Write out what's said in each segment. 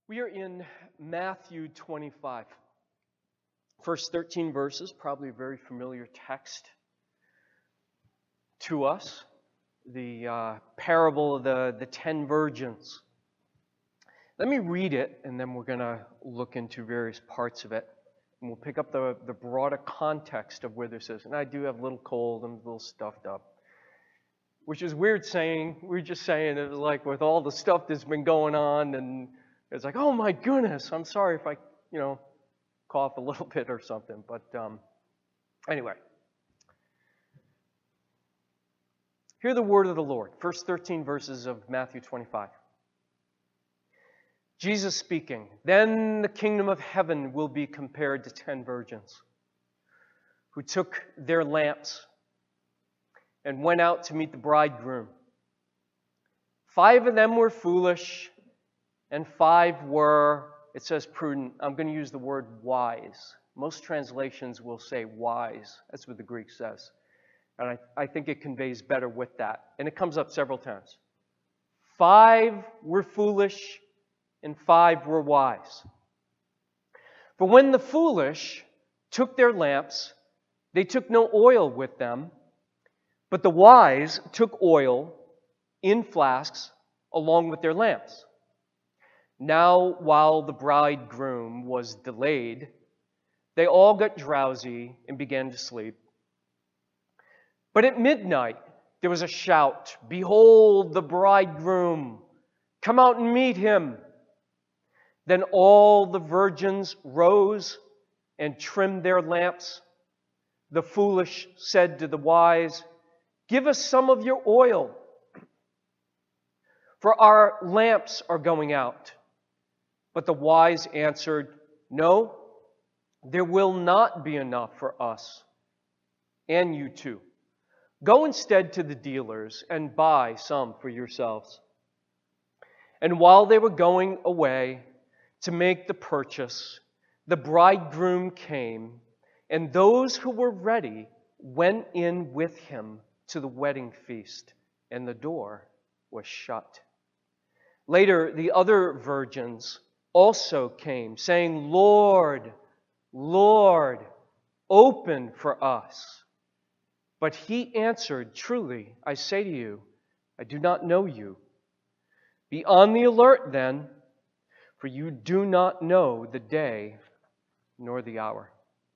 We are in Matthew 25. First 13 verses, probably a very familiar text to us. The parable of the 10 virgins. Let me read it, and then we're going to look into various parts of it. And we'll pick up the broader context of where this is. And I do have a little cold, I'm a little stuffed up. Which is weird saying, we're just saying it like with all the stuff that's been going on, and it's like, oh my goodness, I'm sorry if I, cough a little bit or something. But anyway. Hear the word of the Lord. First 13 verses of Matthew 25. Jesus speaking, "Then the kingdom of heaven will be compared to 10 virgins who took their lamps and went out to meet the bridegroom. 5 of them were foolish, and 5 were," it says prudent. I'm going to use the word wise. Most translations will say wise. That's what the Greek says. And I think it conveys better with that. And it comes up several times. 5 were foolish, and 5 were wise. For when the foolish took their lamps, they took no oil with them, but the wise took oil in flasks along with their lamps. Now, while the bridegroom was delayed, they all got drowsy and began to sleep. But at midnight there was a shout, "Behold the bridegroom! Come out and meet him!" Then all the virgins rose and trimmed their lamps. The foolish said to the wise, "Give us some of your oil, for our lamps are going out." But the wise answered, "No, there will not be enough for us and you too. Go instead to the dealers and buy some for yourselves." And while they were going away to make the purchase, the bridegroom came, and those who were ready went in with him to the wedding feast, and the door was shut. Later, the other virgins also came, saying, "Lord, Lord, open for us." But he answered, "Truly, I say to you, I do not know you. Be on the alert then, for you do not know the day nor the hour."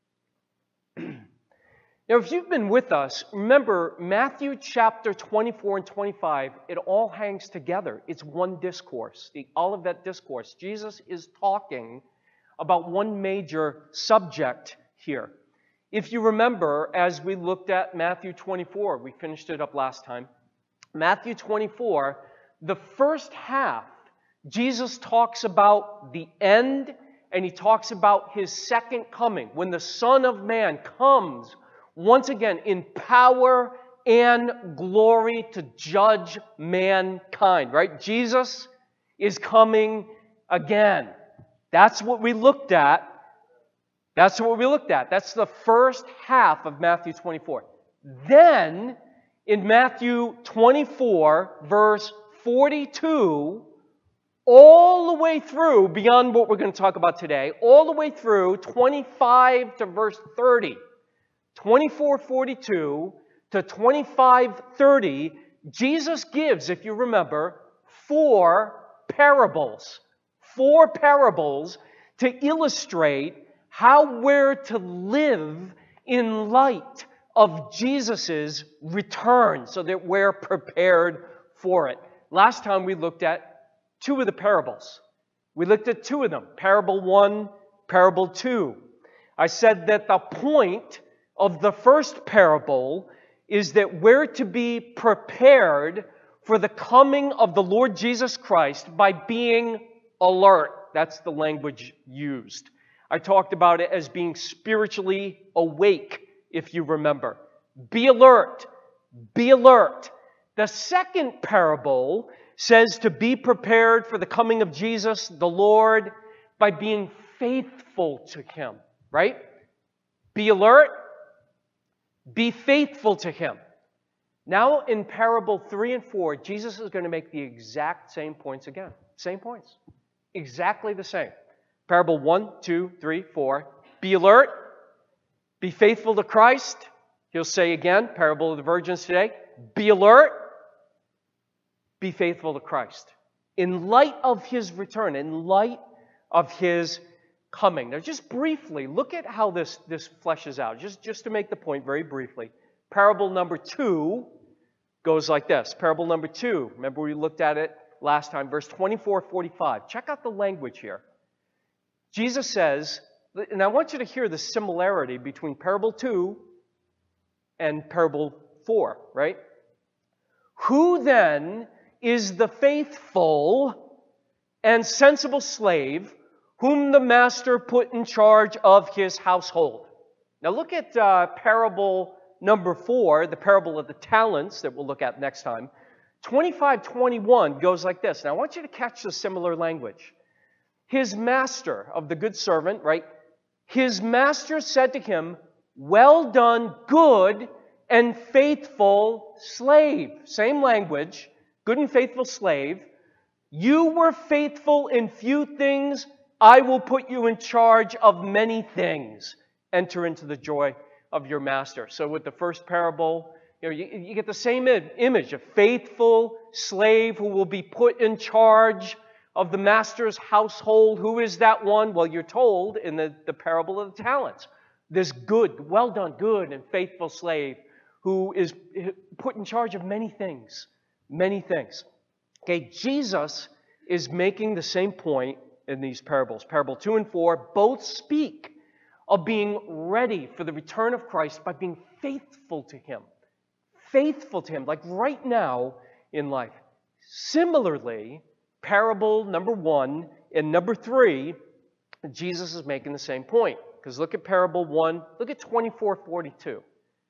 Now, if you've been with us, remember Matthew chapter 24 and 25, it all hangs together. It's one discourse, the Olivet Discourse. Jesus is talking about one major subject here. If you remember, as we looked at Matthew 24, we finished it up last time. Matthew 24, the first half, Jesus talks about the end, and he talks about his second coming, when the Son of Man comes once again in power and glory to judge mankind, right? Jesus is coming again. That's what we looked at. That's the first half of Matthew 24. Then, in Matthew 24, verse 42, all the way through, beyond what we're going to talk about today, all the way through 25 to verse 30, 24:42 to 25:30, Jesus gives, if you remember, 4 parables. 4 parables to illustrate how we're to live in light of Jesus' return so that we're prepared for it. Last time we looked at 2 of the parables. We looked at 2 of them, parable 1, parable 2. I said that the point of the first parable is that we're to be prepared for the coming of the Lord Jesus Christ by being alert. That's the language used. I talked about it as being spiritually awake, if you remember. Be alert. Be alert. The second parable says to be prepared for the coming of Jesus, the Lord, by being faithful to Him, right? Be alert. Be faithful to Him. Now in parable 3 and 4, Jesus is going to make the exact same points again. Same points. Exactly the same. Parable 1, 2, 3, 4. Be alert. Be faithful to Christ. He'll say again, parable of the virgins today. Be alert. Be faithful to Christ. In light of His return, in light of His coming. Now just briefly, look at how this fleshes out. Just to make the point very briefly. Parable number 2 goes like this. Parable number 2, remember we looked at it last time, verse 24, 45. Check out the language here. Jesus says, and I want you to hear the similarity between parable 2 and parable 4, right? Who then is the faithful and sensible slave whom the master put in charge of his household? Now look at parable number 4, the parable of the talents that we'll look at next time. 25:21 goes like this. Now I want you to catch the similar language. His master of the good servant, right? His master said to him, well done, good and faithful slave. Same language, good and faithful slave. You were faithful in few things. I will put you in charge of many things. Enter into the joy of your master. So with the first parable, you get the same image, a faithful slave who will be put in charge of the master's household. Who is that one? Well, you're told in the parable of the talents. This good, well done, good and faithful slave who is put in charge of many things. Many things. Okay, Jesus is making the same point in these parables. Parable 2 and 4 both speak of being ready for the return of Christ by being faithful to Him. Faithful to Him, like right now in life. Similarly, parable number 1 and number 3, Jesus is making the same point. Because look at parable 1, look at 24:42.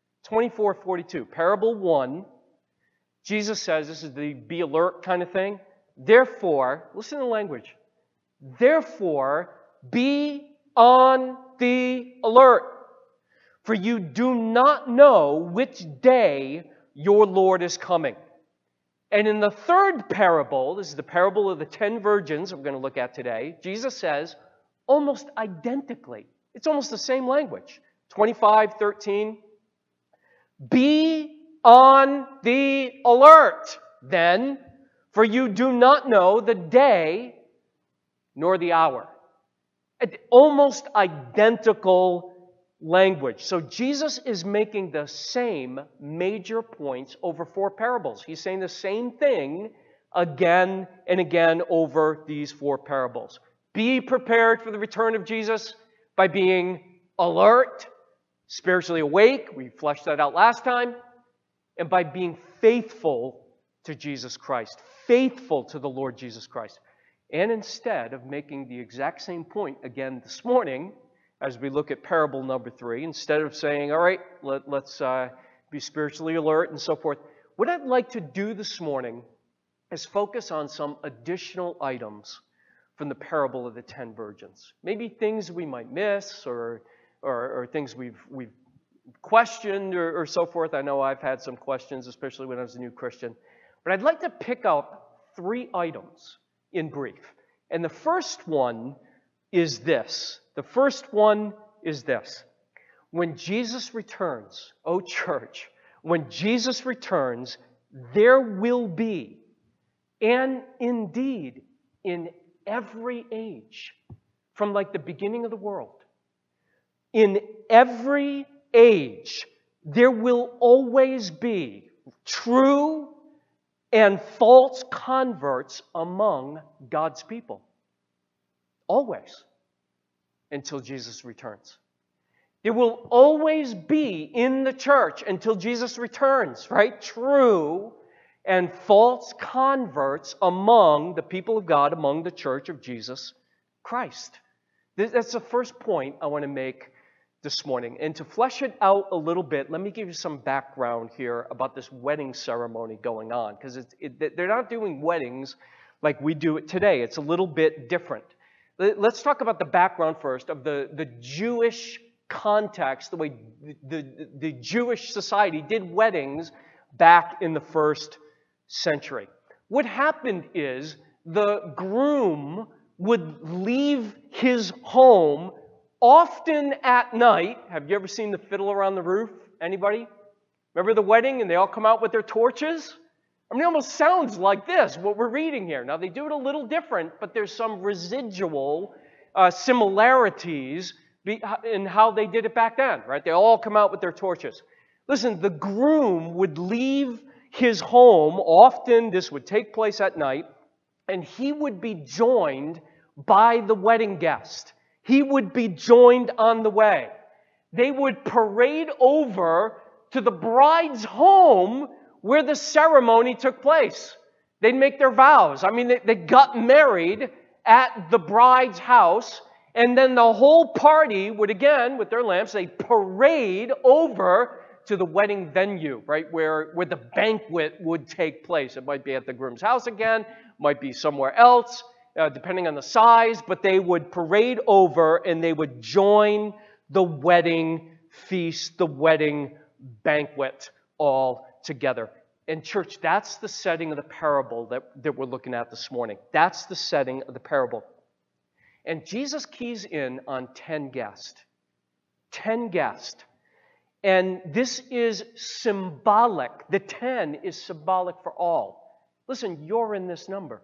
24:42. Parable 1, Jesus says, this is the be alert kind of thing. Therefore, listen to the language. Therefore, be on the alert, for you do not know which day your Lord is coming. And in the third parable, this is the parable of the 10 virgins we're going to look at today, Jesus says, almost identically, it's almost the same language. 25:13, be on the alert, then, for you do not know the day nor the hour. Almost identical language. So Jesus is making the same major points over 4 parables. He's saying the same thing again and again over these 4 parables. Be prepared for the return of Jesus by being alert, spiritually awake. We fleshed that out last time. And by being faithful to Jesus Christ. Faithful to the Lord Jesus Christ. And instead of making the exact same point again this morning, as we look at parable number 3, instead of saying, all right, let's be spiritually alert and so forth, what I'd like to do this morning is focus on some additional items from the parable of the 10 virgins. Maybe things we might miss or things we've questioned or so forth. I know I've had some questions, especially when I was a new Christian. But I'd like to pick up 3 items in brief. And the first one is this. The first one is this. When Jesus returns, oh church, when Jesus returns, there will be, and indeed in every age, from like the beginning of the world, in every age, there will always be true and false converts among God's people. Always. Until Jesus returns. There will always be in the church until Jesus returns, right? True and false converts among the people of God, among the church of Jesus Christ. That's the first point I want to make this morning. And to flesh it out a little bit, let me give you some background here about this wedding ceremony going on. Because they're not doing weddings like we do it today. It's a little bit different. Let's talk about the background first of the Jewish context, the way the Jewish society did weddings back in the first century. What happened is the groom would leave his home often at night. Have you ever seen the Fiddler on the Roof? Anybody? Remember the wedding and they all come out with their torches? I mean, it almost sounds like this, what we're reading here. Now, they do it a little different, but there's some residual similarities in how they did it back then, right? They all come out with their torches. Listen, the groom would leave his home, often this would take place at night, and he would be joined by the wedding guest. He would be joined on the way. They would parade over to the bride's home where the ceremony took place. They'd make their vows. I mean, they got married at the bride's house, and then the whole party would, again, with their lamps, they parade over to the wedding venue, right, where the banquet would take place. It might be at the groom's house again, might be somewhere else, depending on the size, but they would parade over and they would join the wedding feast, the wedding banquet all together. And church, that's the setting of the parable that we're looking at this morning. That's the setting of the parable. And Jesus keys in on 10 guests. 10 guests. And this is symbolic. The 10 is symbolic for all. Listen, you're in this number.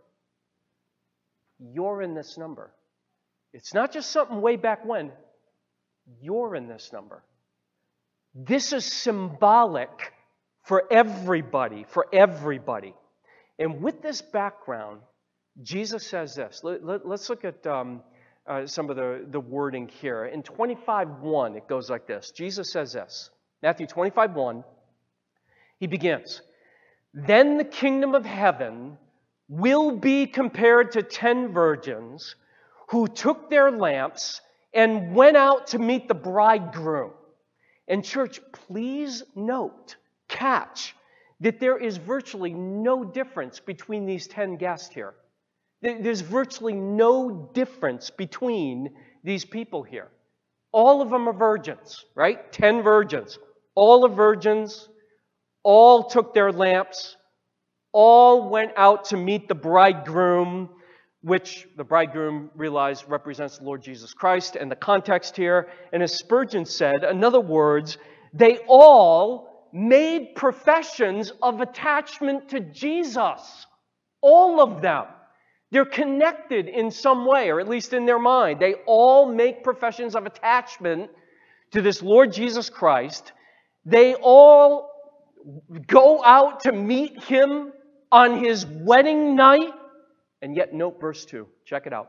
You're in this number. It's not just something way back when. You're in this number. This is symbolic for everybody, for everybody. And with this background, Jesus says this. Let's look at some of the wording here. In 25:1, it goes like this. Jesus says this. Matthew 25:1, he begins, "Then the kingdom of heaven will be compared to 10 virgins who took their lamps and went out to meet the bridegroom." And church, please note, catch, that there is virtually no difference between these 10 guests here. There's virtually no difference between these people here. All of them are virgins, right? 10 virgins. All are virgins. All took their lamps. All went out to meet the bridegroom, which the bridegroom realized represents the Lord Jesus Christ and the context here. And as Spurgeon said, in other words, they all made professions of attachment to Jesus. All of them. They're connected in some way, or at least in their mind. They all make professions of attachment to this Lord Jesus Christ. They all go out to meet Him on His wedding night. And yet, note verse 2. Check it out.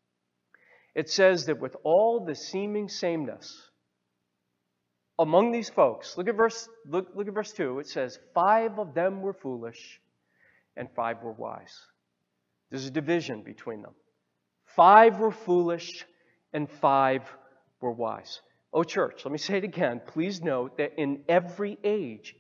It says that with all the seeming sameness among these folks, look at verse 2. It says, 5 of them were foolish and 5 were wise. There's a division between them. 5 were foolish and 5 were wise. Oh, church, let me say it again. Please note that in every age,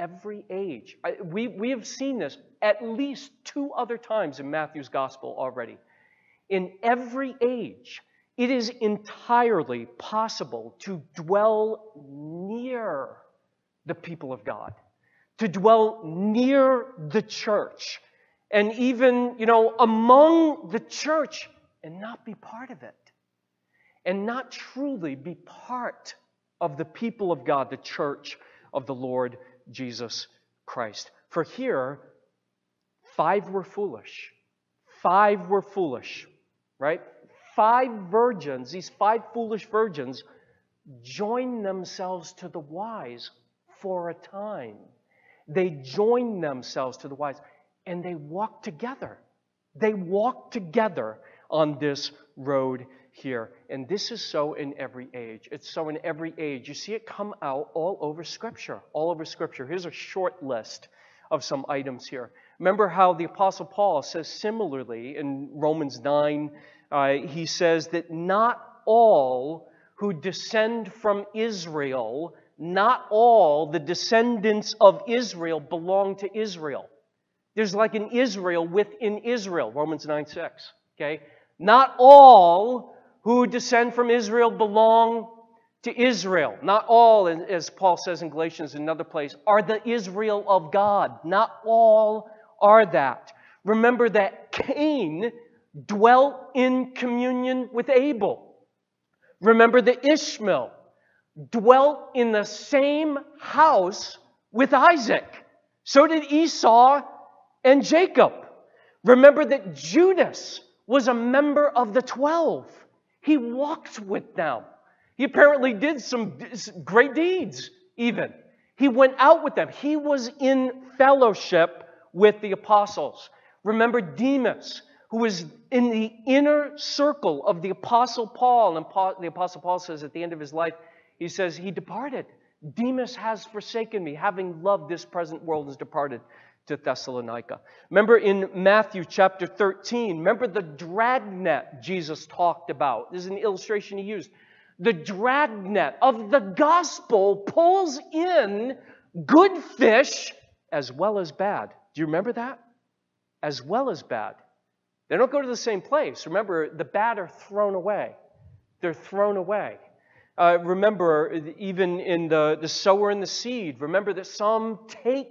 we have seen this at least 2 other times in Matthew's gospel already. In every age, it is entirely possible to dwell near the people of God, to dwell near the church, and even, among the church and not be part of it. And not truly be part of the people of God, the church of the Lord Jesus Christ. For here, 5 were foolish. 5 were foolish, right? 5 virgins, these 5 foolish virgins, joined themselves to the wise for a time. They joined themselves to the wise. And they walked together. They walked together on this road here. And this is so in every age. It's so in every age. You see it come out all over Scripture. All over Scripture. Here's a short list of some items here. Remember how the Apostle Paul says similarly in Romans 9, he says that not all who descend from Israel, not all the descendants of Israel belong to Israel. There's like an Israel within Israel, Romans 9:6. Okay? Not all who descend from Israel belong to Israel. Not all, as Paul says in Galatians in another place, are the Israel of God. Not all are that. Remember that Cain dwelt in communion with Abel. Remember that Ishmael dwelt in the same house with Isaac. So did Esau and Jacob. Remember that Judas was a member of the 12. He walked with them. He apparently did some great deeds, even. He went out with them. He was in fellowship with the apostles. Remember Demas, who was in the inner circle of the Apostle Paul. And the Apostle Paul says at the end of his life, he says, he departed. Demas has forsaken me, having loved this present world, has departed to Thessalonica. Remember in Matthew chapter 13, remember the dragnet Jesus talked about. This is an illustration he used. The dragnet of the gospel pulls in good fish as well as bad. Do you remember that? As well as bad. They don't go to the same place. Remember, the bad are thrown away. They're thrown away. Remember, even in the sower and the seed, remember that some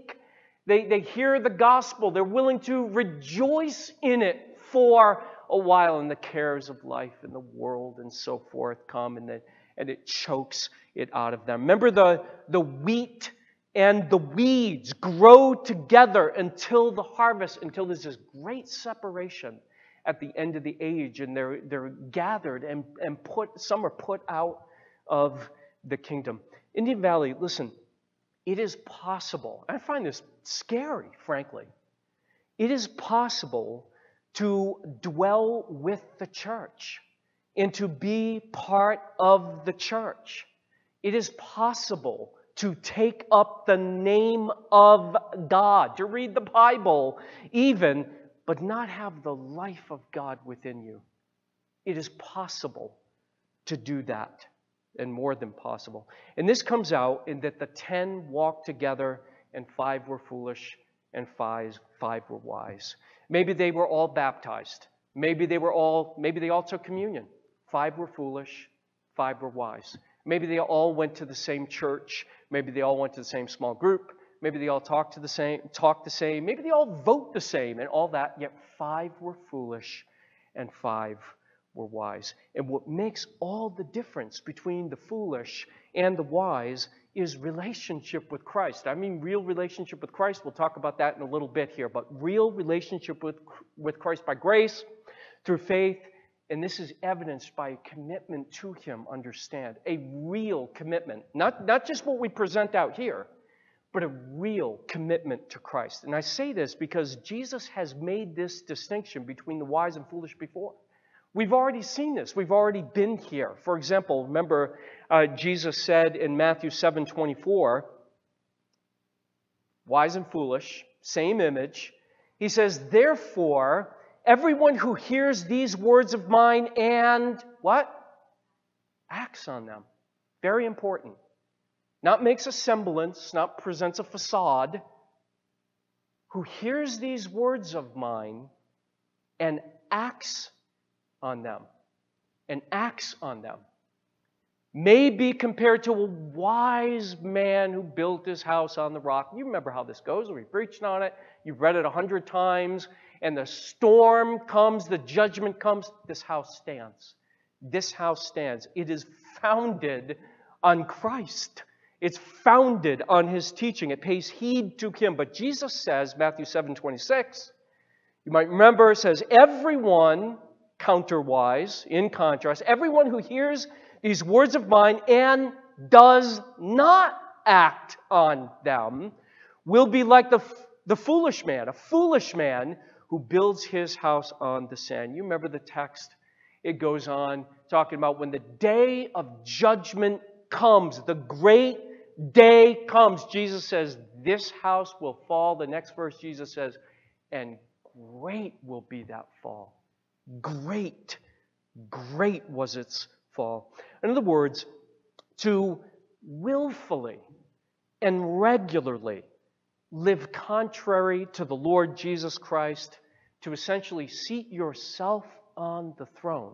they hear the gospel, they're willing to rejoice in it for a while, and the cares of life and the world and so forth come, and it chokes it out of them. Remember the wheat and the weeds grow together until the harvest, until there's this great separation at the end of the age, and they're gathered and some are put out of the kingdom. Indian Valley, listen, it is possible. I find this scary, frankly. It is possible to dwell with the church and to be part of the church. It is possible to take up the name of God, to read the Bible even, but not have the life of God within you. It is possible to do that, and more than possible. And this comes out in that the 10 walked together, and 5 were foolish, and 5 were wise. Maybe they were all baptized. Maybe they all took communion. 5 were foolish, 5 were wise. Maybe they all went to the same church. Maybe they all went to the same small group. Maybe they all talk the same. Maybe they all vote the same and all that. Yet 5 were foolish and 5 were wise. And what makes all the difference between the foolish and the wise is relationship with Christ. I mean real relationship with Christ. We'll talk about that in a little bit here. But real relationship with Christ by grace, through faith. And this is evidenced by a commitment to Him, understand. A real commitment. Not just what we present out here, but a real commitment to Christ. And I say this because Jesus has made this distinction between the wise and foolish before. We've already seen this. We've already been here. For example, remember Jesus said in Matthew 7:24, wise and foolish, same image. He says, therefore, everyone who hears these words of mine and what? Acts on them. Very important. Not makes a semblance, not presents a facade. Who hears these words of mine and acts on them. And acts on them. May be compared to a wise man who built his house on the rock. You remember how this goes. We preached on it. You've read it 100 times. And the storm comes, the judgment comes. This house stands. This house stands. It is founded on Christ. It's founded on His teaching. It pays heed to Him. But Jesus says, Matthew 7:26, you might remember, it says, everyone, counterwise, in contrast, everyone who hears these words of mine and does not act on them will be like the foolish man, a foolish man who builds his house on the sand. You remember the text? It goes on talking about when the day of judgment comes, the great day comes. Jesus says, this house will fall. The next verse, Jesus says, and great will be that fall. Great was its fall. In other words, to willfully and regularly live contrary to the Lord Jesus Christ, to essentially seat yourself on the throne,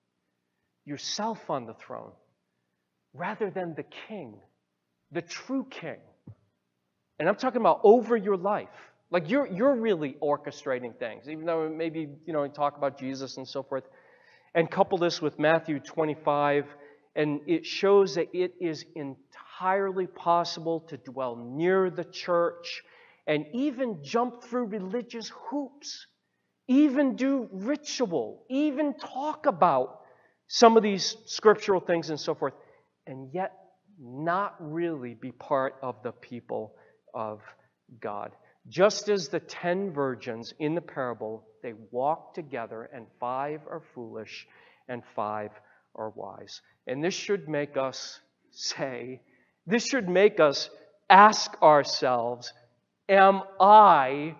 rather than the king, the true king. And I'm talking about over your life. Like you're really orchestrating things, even though maybe, you talk about Jesus and so forth. And couple this with Matthew 25, and it shows that it is entirely possible to dwell near the church and even jump through religious hoops, even do ritual, even talk about some of these scriptural things and so forth, and yet not really be part of the people of God. Just as the 10 virgins in the parable, they walk together, and 5 are foolish and 5 are wise. And this should make us ask ourselves, am I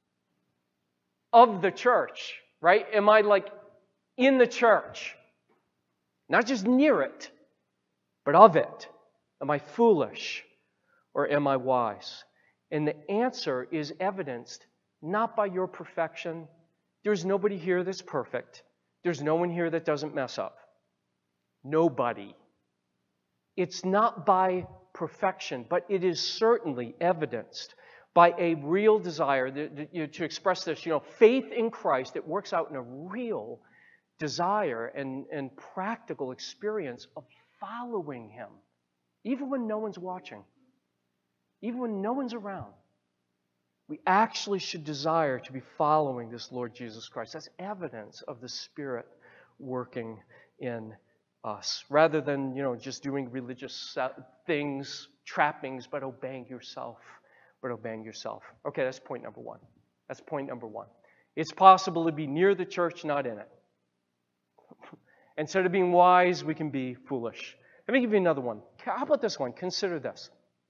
of the church, right? Am I like in the church? Not just near it, but of it. Am I foolish or am I wise? And the answer is evidenced not by your perfection. There's nobody here that's perfect. There's no one here that doesn't mess up. Nobody. It's not by perfection, but it is certainly evidenced by a real desire to express this, faith in Christ. It works out in a real desire and practical experience of following Him, even when no one's watching, even when no one's around. We actually should desire to be following this Lord Jesus Christ. That's evidence of the Spirit working in us, rather than, just doing religious things, trappings, but obeying yourself. Okay, that's point number one. It's possible to be near the church, not in it. Instead of being wise, we can be foolish. Let me give you another one. How about this one? Consider this.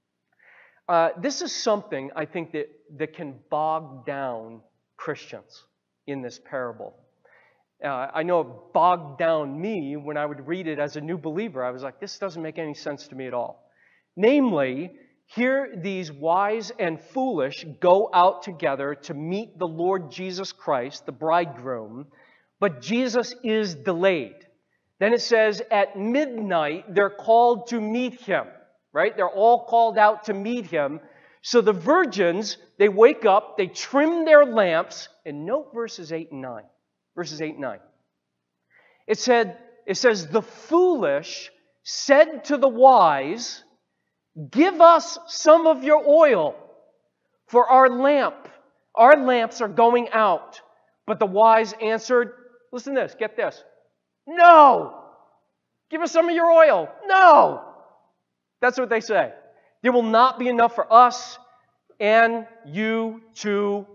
This is something I think that can bog down Christians in this parable. I know it bogged down me when I would read it as a new believer. I was like, this doesn't make any sense to me at all. Namely, here these wise and foolish go out together to meet the Lord Jesus Christ, the bridegroom, but Jesus is delayed. Then it says at midnight they're called to meet Him, right? They're all called out to meet Him. So the virgins, they wake up, they trim their lamps, and note verses 8 and 9. Verses 8 and 9. It says, the foolish said to the wise, give us some of your oil, for our lamps are going out. But the wise answered, listen to this, get this. No! Give us some of your oil. No! That's what they say. There will not be enough for us and you to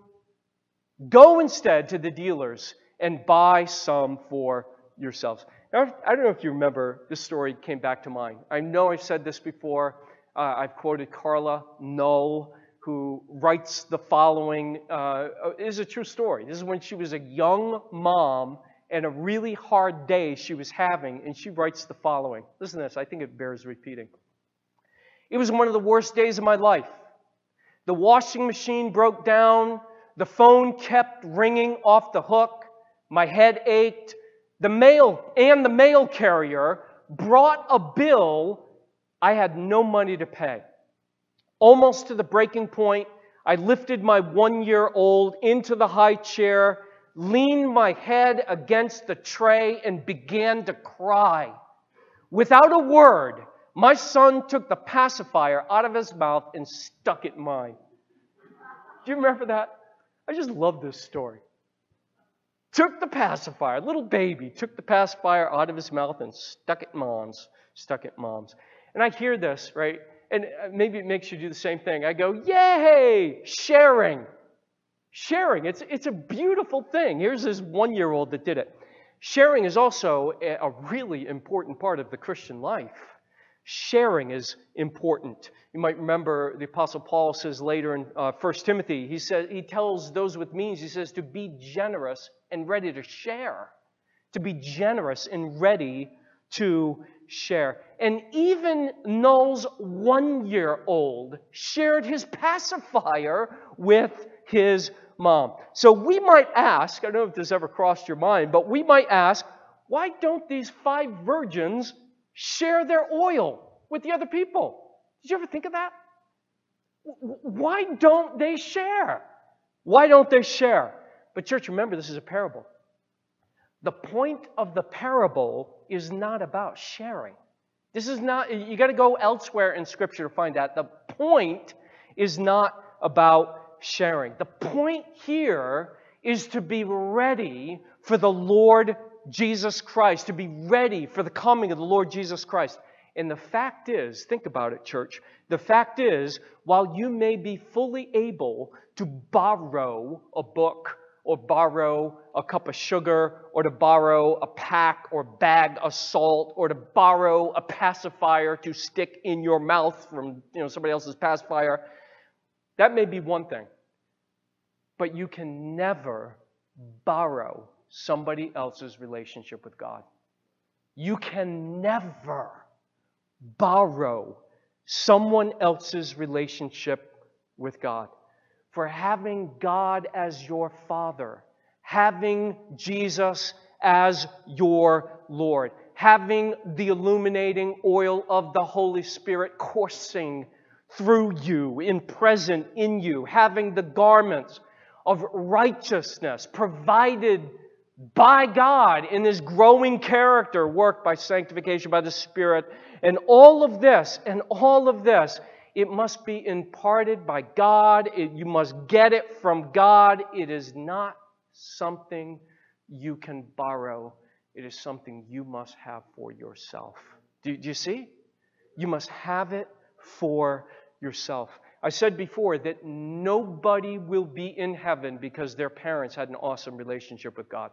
go instead to the dealers and buy some for yourselves. Now, I don't know if you remember, this story came back to mind. I know I've said this before. I've quoted Carla Null, who writes the following. It is a true story. This is when she was a young mom and a really hard day she was having, and she writes the following. Listen to this. I think it bears repeating. It was one of the worst days of my life. The washing machine broke down. The phone kept ringing off the hook. My head ached. The mail carrier brought a bill I had no money to pay. Almost to the breaking point, I lifted my 1-year-old into the high chair, leaned my head against the tray, and began to cry. Without a word, my son took the pacifier out of his mouth and stuck it in mine. Do you remember that? I just love this story. Took the pacifier, little baby, took the pacifier out of his mouth and stuck it in mom's. And I hear this, right? And maybe it makes you do the same thing. I go, yay, sharing. Sharing, it's a beautiful thing. Here's this 1-year-old that did it. Sharing is also a really important part of the Christian life. Sharing is important. You might remember the Apostle Paul says later in 1 Timothy, he tells those with means, he says to be generous and ready to share. To be generous and ready to share. And even Null's 1-year-old shared his pacifier with his mom. So we might ask, I don't know if this ever crossed your mind, but we might ask, why don't these 5 virgins share their oil with the other people? Did you ever think of that? Why don't they share? Why don't they share? But church, remember, this is a parable. The point of the parable is not about sharing. This is not, you got to go elsewhere in Scripture to find that. The point is not about sharing. The point here is to be ready for the Lord Jesus Christ, to be ready for the coming of the Lord Jesus Christ. And the fact is, think about it, church, the fact is, while you may be fully able to borrow a book or borrow a cup of sugar or to borrow a pack or bag of salt or to borrow a pacifier to stick in your mouth from somebody else's pacifier, that may be one thing. But you can never borrow somebody else's relationship with God. You can never borrow someone else's relationship with God. For having God as your Father, having Jesus as your Lord, having the illuminating oil of the Holy Spirit coursing through you, present in you, having the garments of righteousness provided by God in His growing character, worked by sanctification by the Spirit, and all of this, it must be imparted by God. You must get it from God. It is not something you can borrow. It is something you must have for yourself. Do you see? You must have it for yourself. I said before that nobody will be in heaven because their parents had an awesome relationship with God.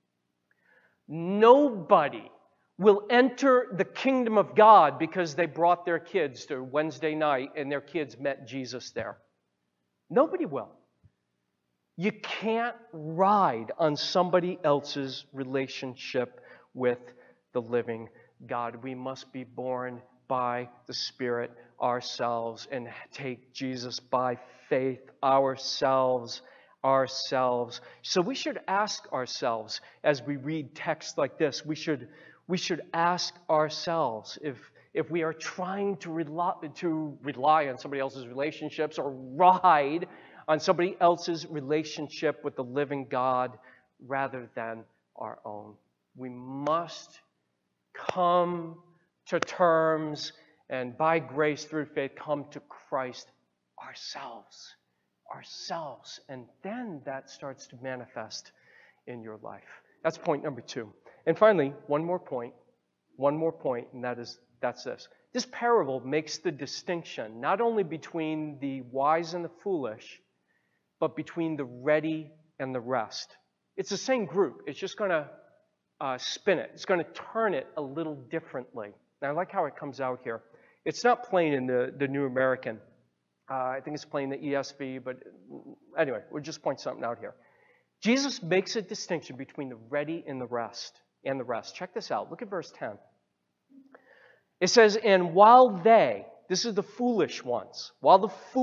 Nobody will enter the kingdom of God because they brought their kids to Wednesday night and their kids met Jesus there. Nobody will. You can't ride on somebody else's relationship with the living God. We must be born by the Spirit ourselves and take Jesus by faith ourselves. So we should ask ourselves as we read texts like this, we should ask ourselves if we are trying to rely on somebody else's relationships or ride on somebody else's relationship with the living God rather than our own. We must come to terms and by grace through faith come to Christ ourselves. And then that starts to manifest in your life. That's point number 2. And finally, one more point, and that's this. This parable makes the distinction not only between the wise and the foolish, but between the ready and the rest. It's the same group. It's just going to spin it. It's going to turn it a little differently. And I like how it comes out here. It's not plain in the New American. I think it's plain in the ESV, but anyway, we'll just point something out here. Jesus makes a distinction between the ready and the rest. Check this out. Look at verse 10. It says, and while this is the foolish ones, while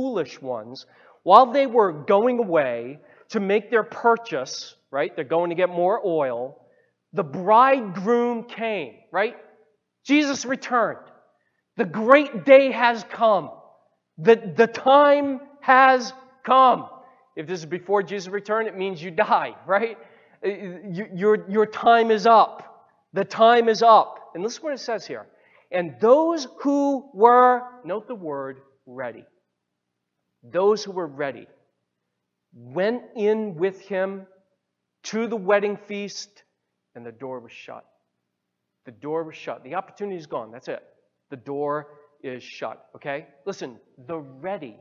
they were going away to make their purchase, right? They're going to get more oil. The bridegroom came, right? Jesus returned. The great day has come. The time has come. If this is before Jesus' return, it means you die, right? Your time is up. The time is up. And listen what it says here. And those who were, note the word, ready. Those who were ready went in with him to the wedding feast, and the door was shut. The door was shut. The opportunity is gone. That's it. The door is shut. Okay? Listen, the ready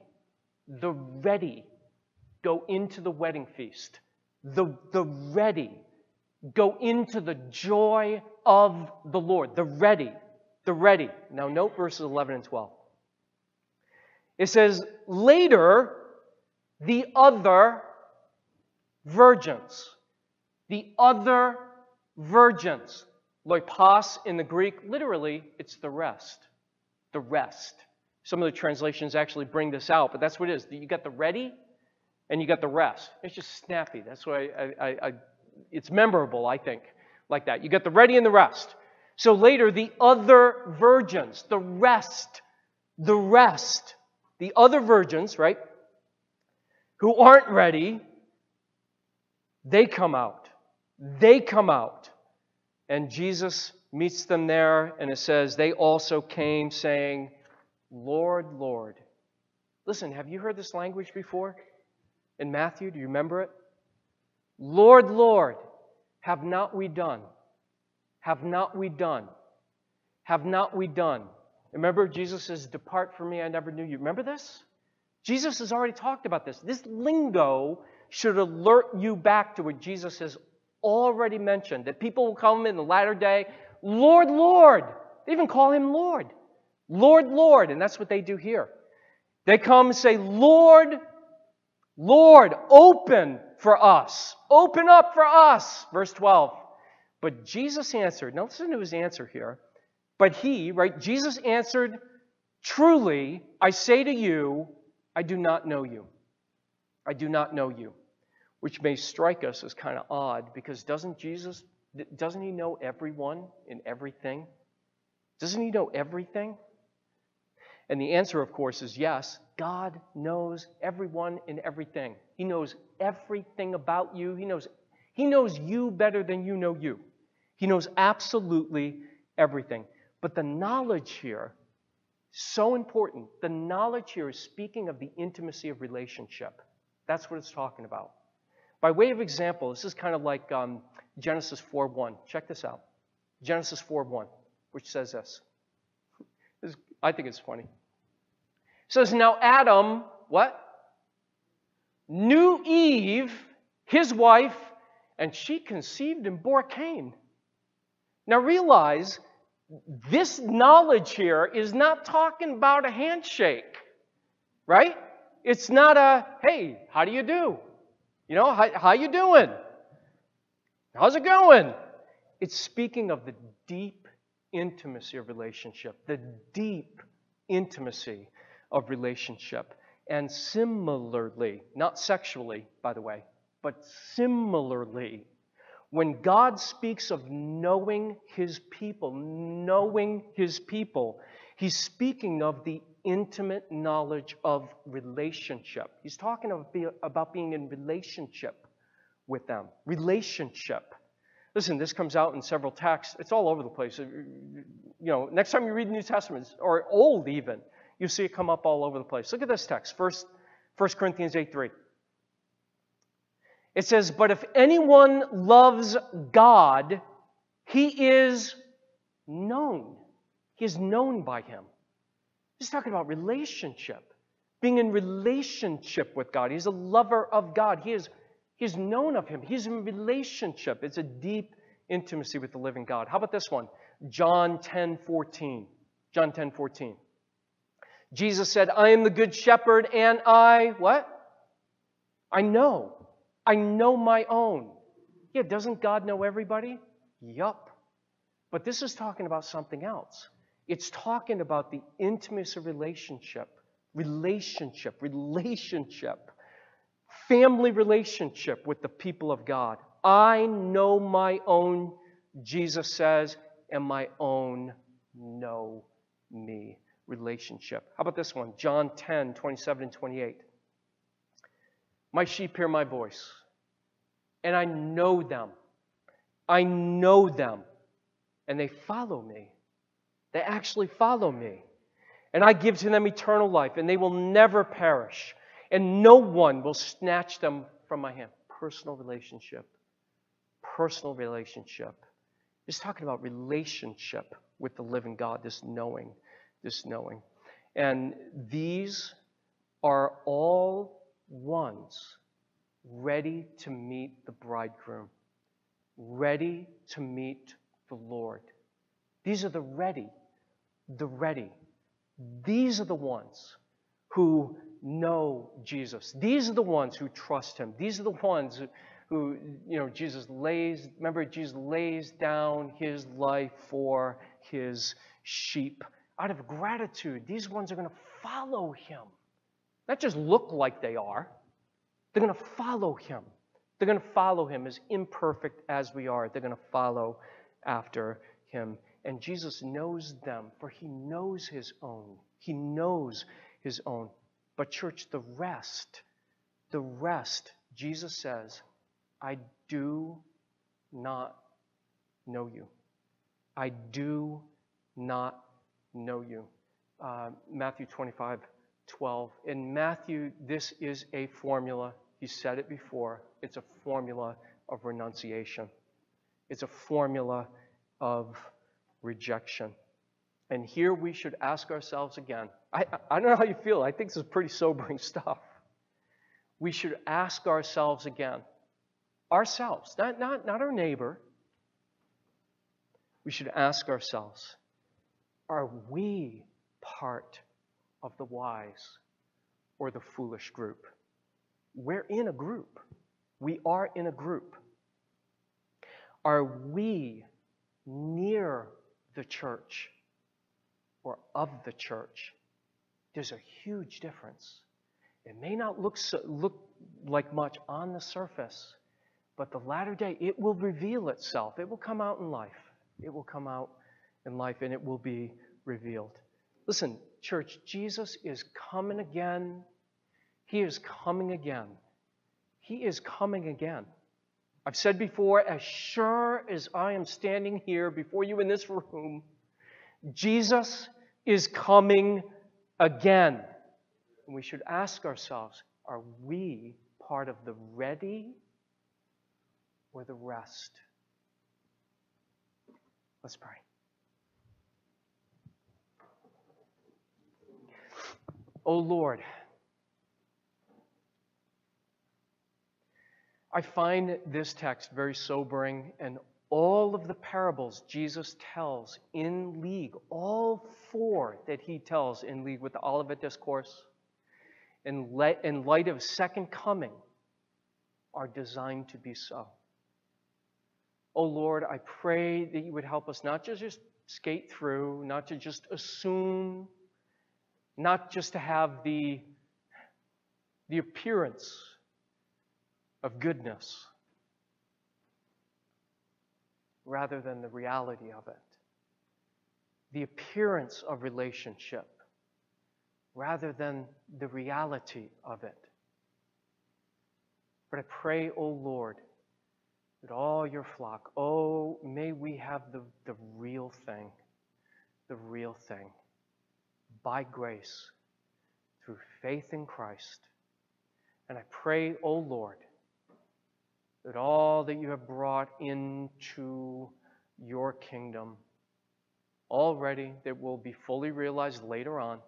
go into the wedding feast. The ready go into the joy of the Lord. The ready. Now note verses 11 and 12. It says, later, the other virgins. Loipos in the Greek, literally, it's the rest. The rest. Some of the translations actually bring this out, but that's what it is. You got the ready and you got the rest. It's just snappy. That's why it's memorable, I think, like that. You got the ready and the rest. So later, the other virgins, the rest, the other virgins, right, who aren't ready, They come out. They come out. And Jesus meets them there, and it says, they also came saying, Lord, Lord. Listen, have you heard this language before? In Matthew, do you remember it? Lord, Lord, have not we done? Have not we done? Have not we done? Remember, Jesus says, depart from me, I never knew you. Remember this? Jesus has already talked about this. This lingo should alert you back to what Jesus has already mentioned, that people will come in the latter day, Lord, Lord. They even call him Lord. Lord, Lord. And that's what they do here. They come and say, Lord, Lord, open for us. Open up for us. Verse 12. But Jesus answered. Now listen to his answer here. But he, right, Jesus answered, truly, I say to you, I do not know you. I do not know you. Which may strike us as kind of odd, because doesn't he know everyone and everything? Doesn't he know everything? And the answer, of course, is yes. God knows everyone and everything. He knows everything about you. He knows you better than you know you. He knows absolutely everything. But the knowledge here, so important, the knowledge here is speaking of the intimacy of relationship. That's what it's talking about. By way of example, this is kind of like Genesis 4:1. Check this out. Genesis 4:1, which says this. I think it's funny. It says, now Adam, what? Knew Eve, his wife, and she conceived and bore Cain. Now realize, this knowledge here is not talking about a handshake, right? It's not a, hey, how do you do? You know, how you doing? How's it going? It's speaking of the deep intimacy of relationship, the deep intimacy of relationship. And similarly, not sexually, by the way, but similarly, when God speaks of knowing His people, He's speaking of the intimate knowledge of relationship. He's talking about being in relationship with them. Relationship. Listen, this comes out in several texts. It's all over the place. You know, next time you read the New Testament, or Old even, you see it come up all over the place. Look at this text, 1 Corinthians 8:3. It says, but if anyone loves God, he is known. He is known by Him. He's talking about relationship. Being in relationship with God. He's a lover of God. He is known of Him. He's in relationship. It's a deep intimacy with the living God. How about this one? John 10:14. John 10:14. Jesus said, I am the good shepherd, and I, what? I know my own. Yeah, doesn't God know everybody? Yup. But this is talking about something else. It's talking about the intimacy of relationship. Family relationship with the people of God. I know my own, Jesus says, and my own know me. Relationship. How about this one? John 10:27 and 28. My sheep hear my voice, and I know them. I know them, and they follow me. They actually follow me. And I give to them eternal life, and they will never perish, and no one will snatch them from my hand. Personal relationship. Personal relationship. It's talking about relationship with the living God, this knowing. And these are all ones ready to meet the bridegroom, ready to meet the Lord. These are the ready. These are the ones who know Jesus. These are the ones who trust Him. These are the ones who Jesus lays down His life for His sheep. Out of gratitude, these ones are going to follow Him. Not just look like they are. They're going to follow Him. They're going to follow Him, as imperfect as we are. They're going to follow after Him. And Jesus knows them, for He knows His own. He knows His own. But church, the rest, Jesus says, I do not know you. I do not know you. Matthew 25:12. In Matthew, this is a formula. He said it before. It's a formula of renunciation. It's a formula of rejection. And here we should ask ourselves again. I don't know how you feel. I think this is pretty sobering stuff. We should ask ourselves again. Ourselves, not our neighbor. We should ask ourselves, are we part of the wise or the foolish group? We're in a group. We are in a group. Are we near the church or of the church? There's a huge difference. It may not look like much on the surface, but the latter day, it will reveal itself. It will come out in life. It will come out in life, and it will be revealed. Listen, church, Jesus is coming again. He is coming again. He is coming again. I've said before, as sure as I am standing here before you in this room, Jesus is coming again. And we should ask ourselves, are we part of the ready or the rest? Let's pray. O Lord, I find this text very sobering, and all of the parables Jesus tells in league, all four that he tells in league with the Olivet Discourse, in light of his second coming, are designed to be so. Oh Lord, I pray that you would help us not to just skate through, not to just assume, not just to have the appearance of goodness, rather than the reality of it. The appearance of relationship, rather than the reality of it. But I pray, O Lord, that all your flock, may we have the real thing, by grace, through faith in Christ. And I pray, O Lord, that all that you have brought into your kingdom already, that will be fully realized later on,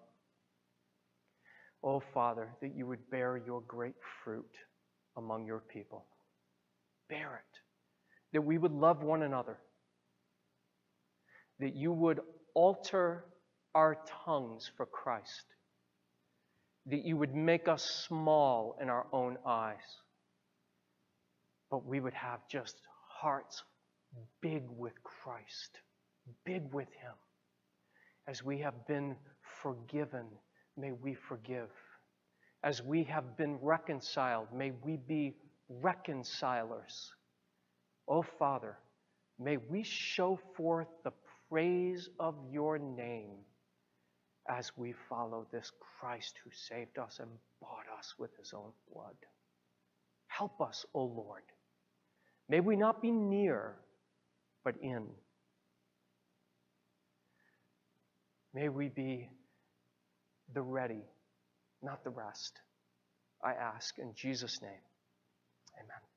oh Father, that you would bear your great fruit among your people. Bear it. That we would love one another. That you would alter our tongues for Christ. That you would make us small in our own eyes. But we would have just hearts big with Christ, big with Him. As we have been forgiven, may we forgive. As we have been reconciled, may we be reconcilers. Oh Father, may we show forth the praise of your name as we follow this Christ who saved us and bought us with his own blood. Help us, O Lord. May we not be near, but in. May we be the ready, not the rest. I ask in Jesus' name. Amen.